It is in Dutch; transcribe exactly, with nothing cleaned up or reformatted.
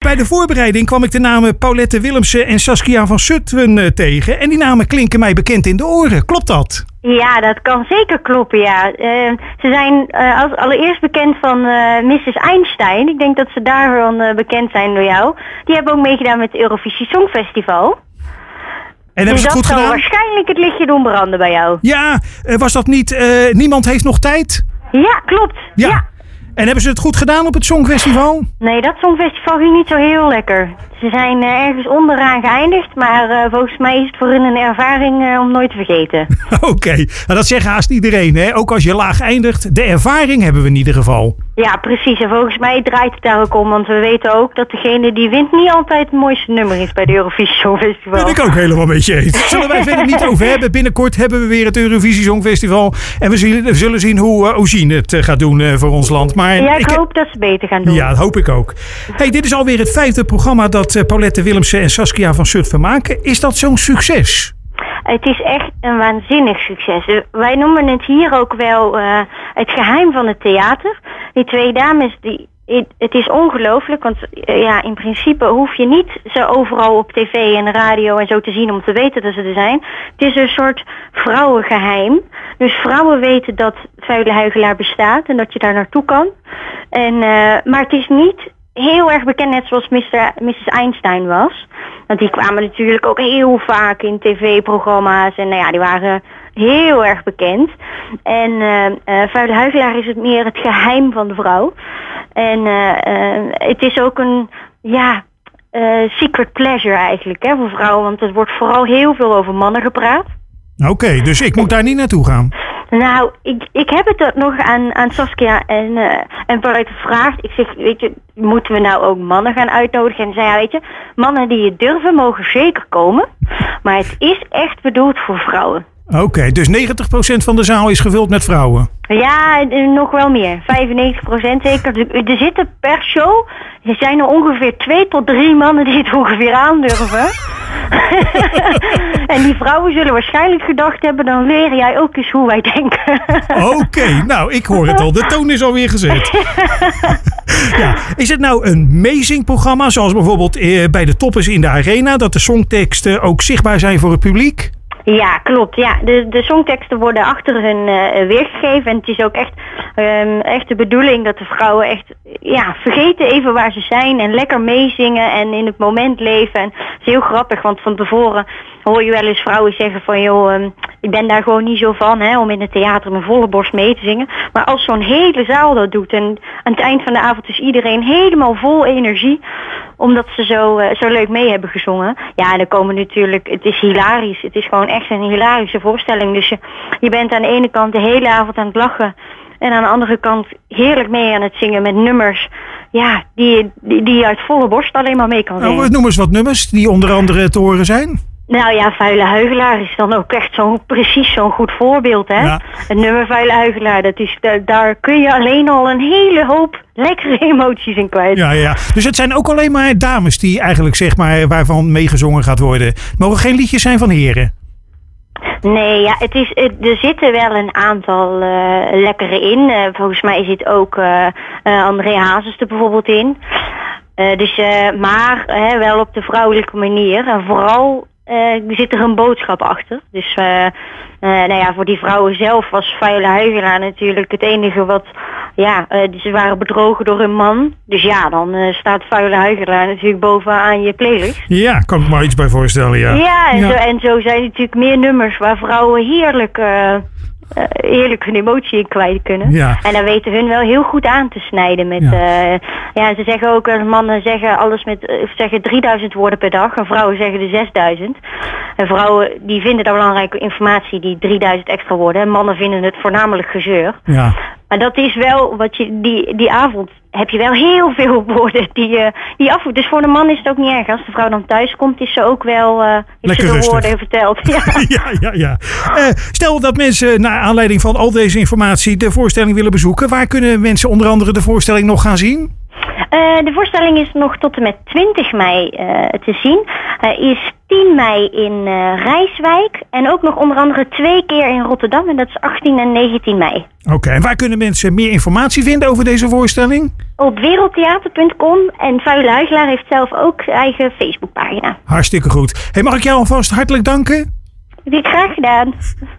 bij de voorbereiding kwam ik de namen Paulette Willemsen en Saskia van Zutphen uh, tegen. En die namen klinken mij bekend in de oren. Klopt dat? Ja, dat kan zeker kloppen, ja. Uh, ze zijn uh, als allereerst bekend van uh, missus Einstein. Ik denk dat ze daarvan uh, bekend zijn door jou. Die hebben ook meegedaan met het Eurovisie Songfestival. En hebben dus ze het goed dat gedaan? zal waarschijnlijk het lichtje doen branden bij jou. Ja, uh, was dat niet uh, Niemand heeft nog tijd? Ja, klopt. Ja. ja. En hebben ze het goed gedaan op het Songfestival? Nee, dat Songfestival ging niet zo heel lekker. Ze zijn uh, ergens onderaan geëindigd, maar uh, volgens mij is het voor hun een ervaring uh, om nooit te vergeten. Oké, okay. nou, dat zegt haast iedereen, hè? Ook als je laag eindigt. De ervaring hebben we in ieder geval. Ja, precies. En volgens mij draait het daar ook om, want we weten ook dat degene die wint niet altijd het mooiste nummer is bij de Eurovisie Songfestival. Ben ik ook helemaal met je eens. Zullen wij verder niet over hebben. Binnenkort hebben we weer het Eurovisie Songfestival. En we zullen, we zullen zien hoe uh, Oesin het uh, gaat doen uh, voor ons land. Maar ja, ik, ik hoop dat ze beter gaan doen. Ja, dat hoop ik ook. Hey, dit is alweer het vijfde programma dat uh, Paulette Willemsen en Saskia van Zutphen maken. Is dat zo'n succes? Het is echt een waanzinnig succes. Wij noemen het hier ook wel uh, het geheim van het theater. Die twee dames, die, het is ongelooflijk, want uh, ja, in principe hoef je niet ze overal op tv en radio en zo te zien om te weten dat ze er zijn. Het is een soort vrouwengeheim. Dus vrouwen weten dat Vuile Huigelaar bestaat en dat je daar naartoe kan. En, uh, maar het is niet heel erg bekend, net zoals mister missus Einstein was. Want die kwamen natuurlijk ook heel vaak in tv-programma's en nou ja, die waren heel erg bekend. En uh, uh, Vuile Huigelaar is het meer het geheim van de vrouw. En uh, uh, het is ook een, ja, uh, secret pleasure eigenlijk, hè, voor vrouwen. Want er wordt vooral heel veel over mannen gepraat. Oké, okay, dus ik moet daar niet naartoe gaan. Nou, ik, ik heb het nog aan, aan Saskia en, uh, en Paulette gevraagd. Ik zeg, weet je, moeten we nou ook mannen gaan uitnodigen? En zei, ja, weet je, mannen die het durven mogen zeker komen. Maar het is echt bedoeld voor vrouwen. Oké, okay, dus negentig procent van de zaal is gevuld met vrouwen? Ja, nog wel meer. vijfennegentig procent zeker. Er zitten per show, er zijn er ongeveer twee tot drie mannen die het ongeveer aandurven. En die vrouwen zullen waarschijnlijk gedacht hebben, dan leer jij ook eens hoe wij denken. Oké, okay, nou, ik hoor het al. De toon is alweer gezet. Ja, is het nou een meezingprogramma, zoals bijvoorbeeld bij de toppers in de arena, dat de songteksten ook zichtbaar zijn voor het publiek? Ja, klopt. Ja. De, de songteksten worden achter hun uh, weergegeven. En het is ook echt, um, echt de bedoeling dat de vrouwen echt ja, vergeten even waar ze zijn. En lekker meezingen en in het moment leven. En het is heel grappig, want van tevoren hoor je wel eens vrouwen zeggen van joh, um, ik ben daar gewoon niet zo van, hè, om in het theater mijn volle borst mee te zingen. Maar als zo'n hele zaal dat doet en aan het eind van de avond is iedereen helemaal vol energie, omdat ze zo, uh, zo leuk mee hebben gezongen. Ja, dan komen natuurlijk, het is hilarisch. Het is gewoon echt een hilarische voorstelling. Dus je, je bent aan de ene kant de hele avond aan het lachen en aan de andere kant heerlijk mee aan het zingen met nummers, ja, die, die, die je uit volle borst alleen maar mee kan zingen. Nou, noem eens wat nummers die onder andere te horen zijn. Nou ja, Vuile Huigelaar is dan ook echt zo precies zo'n goed voorbeeld, hè? Ja. Het nummer Vuile Huigelaar, dat is, da, daar kun je alleen al een hele hoop lekkere emoties in kwijt. Ja, ja. Dus het zijn ook alleen maar dames die eigenlijk, zeg maar, waarvan meegezongen gaat worden. Het mogen geen liedjes zijn van heren. Nee, ja, het is, het, er zitten wel een aantal uh, lekkere in. Uh, volgens mij zit ook uh, uh, André Hazes er bijvoorbeeld in. Uh, dus, uh, maar uh, wel op de vrouwelijke manier. En vooral uh, zit er een boodschap achter. Dus uh, uh, nou ja, voor die vrouwen zelf was Vuile Huigelaar natuurlijk het enige wat, ja, uh, ze waren bedrogen door hun man. Dus ja, dan uh, staat Vuile Huigelaar natuurlijk bovenaan je playlist. Ja, kan ik me iets bij voorstellen, ja. Ja, en, ja. Zo, en zo zijn natuurlijk meer nummers waar vrouwen heerlijk, uh, uh, heerlijk hun emotie in kwijt kunnen. Ja. En dan weten hun wel heel goed aan te snijden met, ja, uh, ja, ze zeggen ook, uh, mannen zeggen alles met, uh, zeggen drieduizend woorden per dag en vrouwen zeggen de zesduizend. En vrouwen die vinden dat belangrijke informatie, die drieduizend extra woorden. En mannen vinden het voornamelijk gezeur. Ja. Maar dat is wel wat je, die, die avond heb je wel heel veel woorden die, uh, die af. Dus voor de man is het ook niet erg. Als de vrouw dan thuis komt, is ze ook wel uh, is ze de woorden verteld. Ja, ja, ja. ja. Uh, stel dat mensen naar aanleiding van al deze informatie de voorstelling willen bezoeken. Waar kunnen mensen onder andere de voorstelling nog gaan zien? Uh, de voorstelling is nog tot en met twintig mei uh, te zien. Hij uh, is tien mei in uh, Rijswijk en ook nog onder andere twee keer in Rotterdam. En dat is achttien en negentien mei. Oké, okay, en waar kunnen mensen meer informatie vinden over deze voorstelling? Op wereldtheater punt com en Vuile Huigelaar heeft zelf ook zijn eigen Facebookpagina. Hartstikke goed. Hey, mag ik jou alvast hartelijk danken? Dat heb ik graag gedaan.